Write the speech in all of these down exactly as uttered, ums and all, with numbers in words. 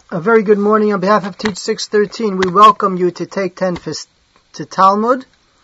A very good morning on behalf of Teach six thirteen. We welcome you to take ten to Talmud.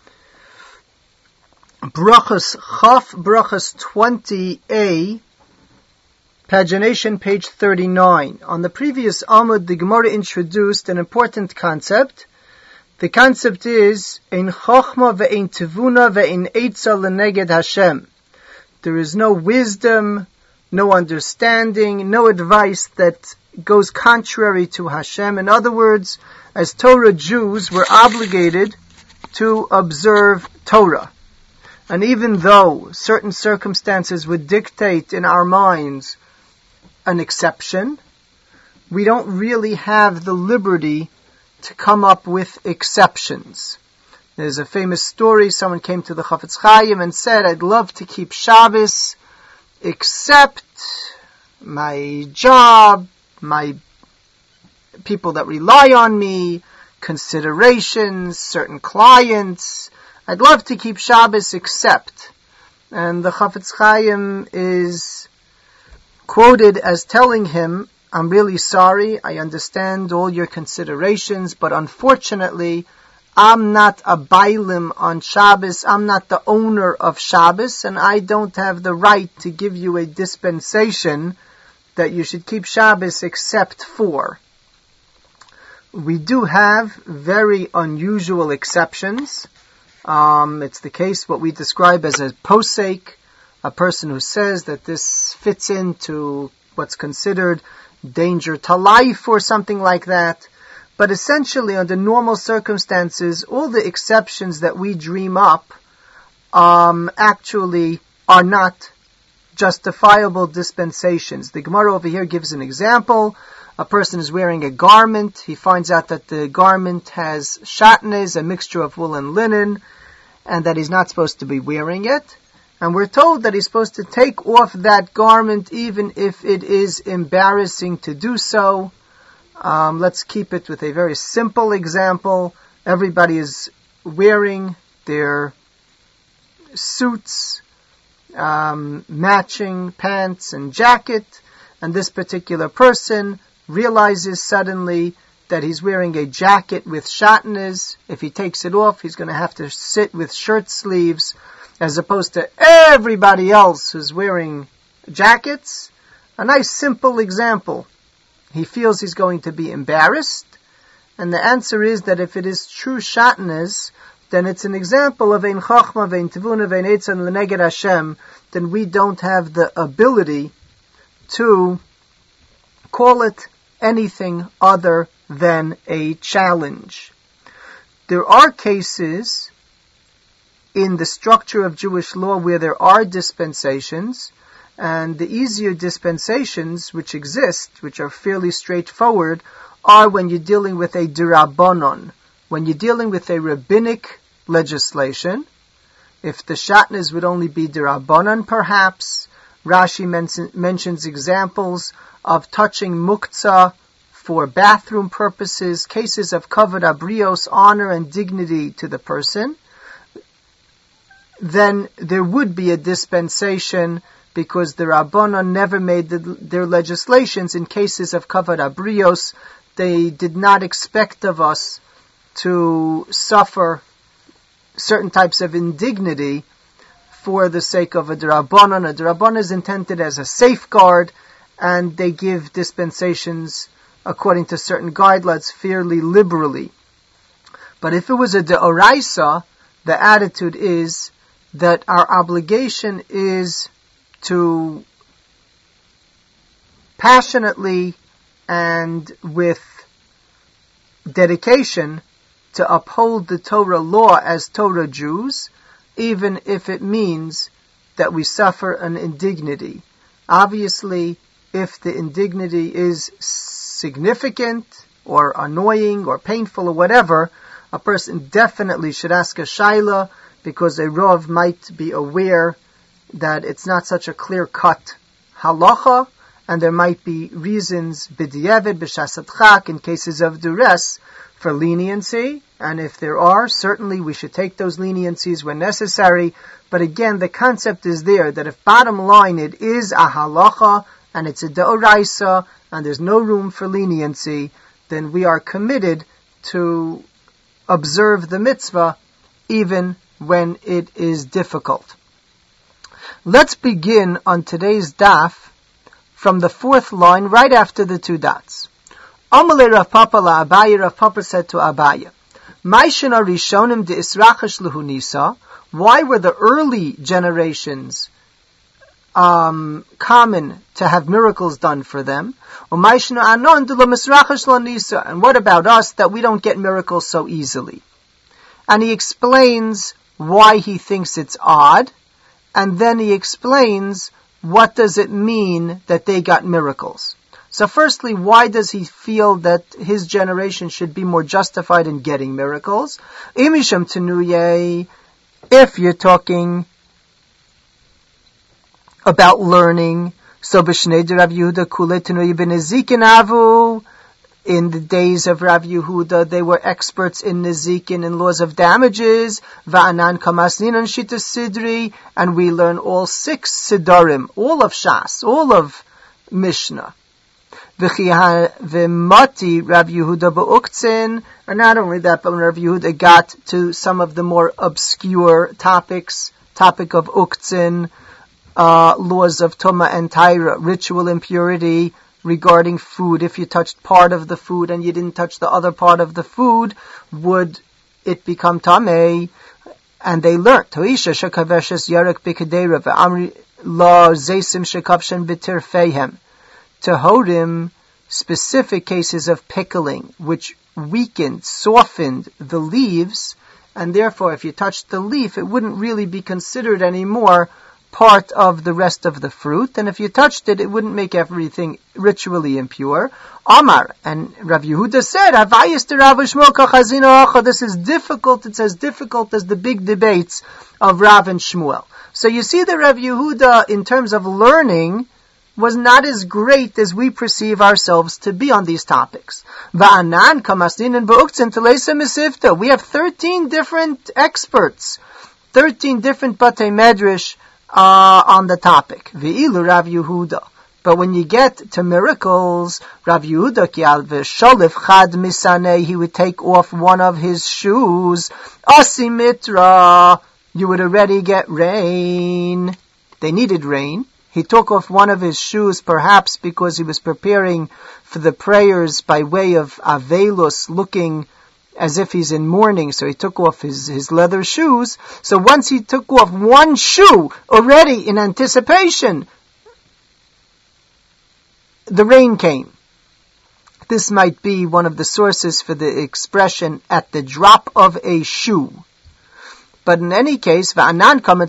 Brachas Chaf, Brachas twenty A, pagination page thirty-nine. On the previous Amud, the Gemara introduced an important concept. The concept is Ein Chochma ve'ein Tevuna ve'ein Eitza leneged Hashem. There is no wisdom, no understanding, no advice that goes contrary to Hashem. In other words, as Torah Jews, we're obligated to observe Torah. And even though certain circumstances would dictate in our minds an exception, we don't really have the liberty to come up with exceptions. There's a famous story. Someone came to the Chafetz Chaim and said, I'd love to keep Shabbos, except my job, my people that rely on me, considerations, certain clients. I'd love to keep Shabbos except. And the Chafetz Chaim is quoted as telling him, I'm really sorry, I understand all your considerations, but unfortunately, I'm not a bailim on Shabbos, I'm not the owner of Shabbos, and I don't have the right to give you a dispensation that you should keep Shabbos except for. We do have very unusual exceptions. Um, it's the case what we describe as a posek, a person who says that this fits into what's considered danger to life or something like that. But essentially, under normal circumstances, all the exceptions that we dream up um, actually are not justifiable dispensations. The Gemara over here gives an example. A person is wearing a garment. He finds out that the garment has shatnez, a mixture of wool and linen, and that he's not supposed to be wearing it. And we're told that he's supposed to take off that garment even if it is embarrassing to do so. Um, let's keep it with a very simple example. Everybody is wearing their suits, Um, matching pants and jacket, and this particular person realizes suddenly that he's wearing a jacket with shatnez. If he takes it off, he's going to have to sit with shirt sleeves, as opposed to everybody else who's wearing jackets. A nice simple example. He feels he's going to be embarrassed, and the answer is that if it is true shatnez, then it's an example of Ein Chochma, Ve'ein Tevuna, Ve'ein Eitza leneged Hashem, then we don't have the ability to call it anything other than a challenge. There are cases in the structure of Jewish law where there are dispensations, and the easier dispensations which exist, which are fairly straightforward, are when you're dealing with a d'Rabbanan. When you're dealing with a rabbinic legislation, if the shatnez would only be d'Rabbanan, perhaps, Rashi men- mentions examples of touching muktzah for bathroom purposes, cases of kavod abrios, honor and dignity to the person, then there would be a dispensation because the Rabbanan never made the, their legislations in cases of kavod abrios. They did not expect of us to suffer certain types of indignity for the sake of a d'Rabbanan. A d'Rabbanan is intended as a safeguard, and they give dispensations according to certain guidelines fairly liberally. But if it was a d'Oraisa, the attitude is that our obligation is to passionately and with dedication to uphold the Torah law as Torah Jews, even if it means that we suffer an indignity. Obviously, if the indignity is significant or annoying or painful or whatever, a person definitely should ask a shaila, because a Rav might be aware that it's not such a clear-cut halacha, and there might be reasons b'diavad, b'shas adchak, in cases of duress, for leniency, and if there are, certainly we should take those leniencies when necessary. But again, the concept is there that if bottom line it is a halacha and it's a deoraisa, and there's no room for leniency, then we are committed to observe the mitzvah even when it is difficult. Let's begin on today's daf from the fourth line, right after the two dots. Amalei Rav Papa la Abaye, Rav Papa said to Abaye, Maishena Rishonim de Israchash Luhunisa. Why were the early generations um, common to have miracles done for them? And what about us that we don't get miracles so easily? And he explains why he thinks it's odd, and then he explains what does it mean that they got miracles. So firstly, why does he feel that his generation should be more justified in getting miracles? Imisham tenuye, if you're talking about learning, so b'shnei de Rav Yehuda kule tenuye ben nezikin avu. In the days of Rav Yehuda, they were experts in nezikin, in laws of damages. Va'anan kamasnin and shita sidri, and we learn all six sidarim, all of Shas, all of Mishnah. V'mati Rav Yehuda ba'uktzin, and not only that, but when Rav Yehuda got to some of the more obscure topics, topic of uktzin, uh, laws of Tumah and Taira, ritual impurity regarding food. If you touched part of the food and you didn't touch the other part of the food, would it become tamei? And they learned. Toisha shekaveshes yarek b'kedera ve'amri la zeisim shekavshen b'tir fehem. Tehorim, specific cases of pickling, which weakened, softened the leaves, and therefore if you touched the leaf, it wouldn't really be considered anymore part of the rest of the fruit, and if you touched it, it wouldn't make everything ritually impure. Amar, and Rav Yehuda said, Havayis to Rav Shmuel kachazina acha. This is difficult, it's as difficult as the big debates of Rav and Shmuel. So you see that Rav Yehuda, in terms of learning, was not as great as we perceive ourselves to be on these topics. Va'anan kamasnin and ba'uktzin teleisa mesifta. We have thirteen different experts, thirteen different batei medrash uh, on the topic. Ve'ilu Rav Yehuda. But when you get to miracles, Rav Yehuda ki al v'sholif chad misanei, he would take off one of his shoes. Asimitra, you would already get rain. They needed rain. He took off one of his shoes, perhaps because he was preparing for the prayers by way of avelus, looking as if he's in mourning, so he took off his, his leather shoes. So once he took off one shoe, already in anticipation, the rain came. This might be one of the sources for the expression, at the drop of a shoe. But in any case, we can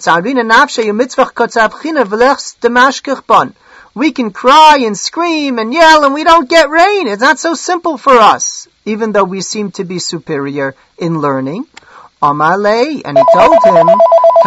cry and scream and yell and we don't get rain. It's not so simple for us, even though we seem to be superior in learning. Amalei, and he told him,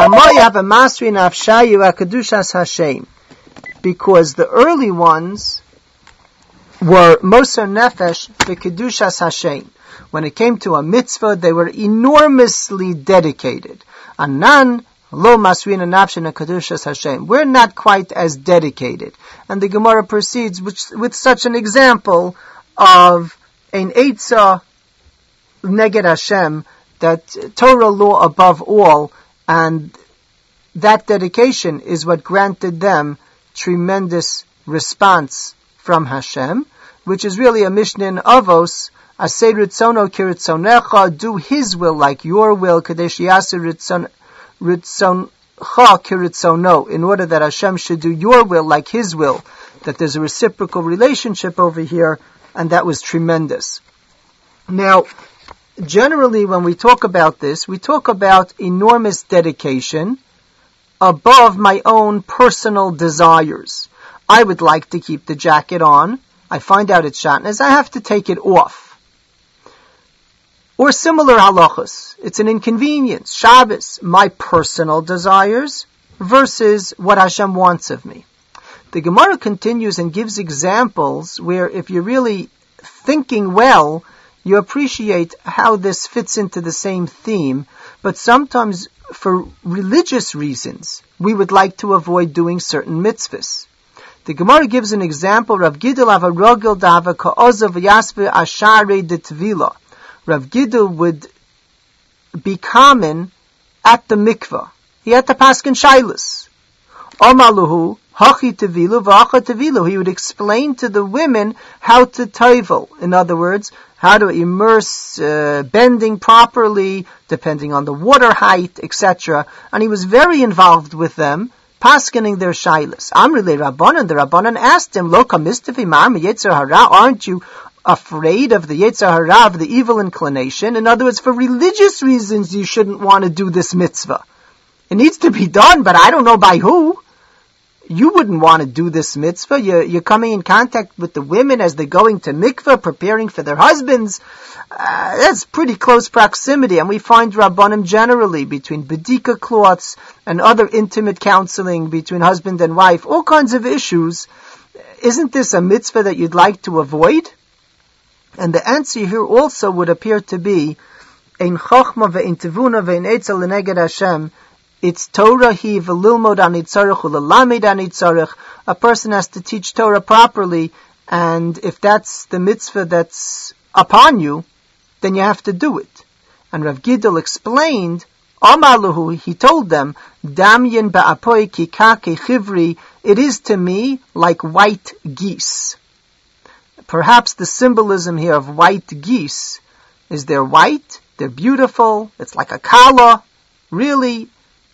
because the early ones were Moser Nefesh B'Kedushas Hashem. When it came to a mitzvah, they were enormously dedicated. Anan lo masrina nafshin kedushas Hashem. We're not quite as dedicated. And the Gemara proceeds with, with such an example of an eitzah neged Hashem, that Torah law above all, and that dedication is what granted them tremendous response from Hashem, which is really a Mishnah in Avos. Asay ritzono kiritzonecha, do His will like your will, kadesh yasir ritzoncha kiritzono, in order that Hashem should do your will like His will. That there's a reciprocal relationship over here, and that was tremendous. Now, generally when we talk about this, we talk about enormous dedication above my own personal desires. I would like to keep the jacket on. I find out it's shatnez, I have to take it off. Or similar halachas. It's an inconvenience. Shabbos, my personal desires versus what Hashem wants of me. The Gemara continues and gives examples where if you're really thinking well, you appreciate how this fits into the same theme, but sometimes for religious reasons, we would like to avoid doing certain mitzvahs. The Gemara gives an example. Rav Gidel ava rogel dava ka'ozav yasve ashare de tvila. Rav Gidel would be common at the mikveh. He had to paskin shailas. Omaluhu hachi tevilu v'acha tevilu. He would explain to the women how to tevel. In other words, how to immerse, uh, bending properly, depending on the water height, et cetera. And he was very involved with them, paskening their shailas. Amrile Rabbanan, the Rabbanan asked him, Lo kamistavi ma'am yetzer hara, aren't you afraid of the yetzer hara, of the evil inclination? In other words, for religious reasons, you shouldn't want to do this mitzvah. It needs to be done, but I don't know by who. You wouldn't want to do this mitzvah. You're, you're coming in contact with the women as they're going to mikveh, preparing for their husbands. Uh, that's pretty close proximity. And we find Rabbanim generally between bedika cloths and other intimate counseling between husband and wife, all kinds of issues. Isn't this a mitzvah that you'd like to avoid? And the answer here also would appear to be, Ein chochma ve'in tevuna ve'in etzel l'neged Hashem. It's Torah hi v'lilmod ani tzarech u'lelamed ani tzarech. A person has to teach Torah properly, and if that's the mitzvah that's upon you, then you have to do it. And Rav Gidel explained, Amaluhu, he told them, Damyin ba'apoi kikake chivri, it is to me like white geese. Perhaps the symbolism here of white geese is they're white, they're beautiful, it's like a kala, really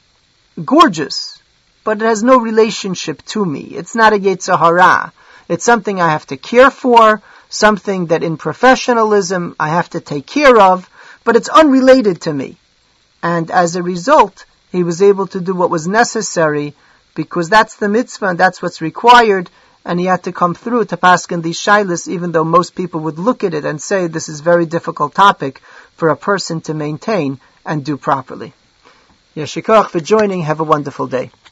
gorgeous, but it has no relationship to me. It's not a yetzer hara. It's something I have to care for, something that in professionalism I have to take care of, but it's unrelated to me. And as a result, he was able to do what was necessary, because that's the mitzvah and that's what's required, and he had to come through to paskin these shailas, even though most people would look at it and say this is a very difficult topic for a person to maintain and do properly. Yeshikach for joining. Have a wonderful day.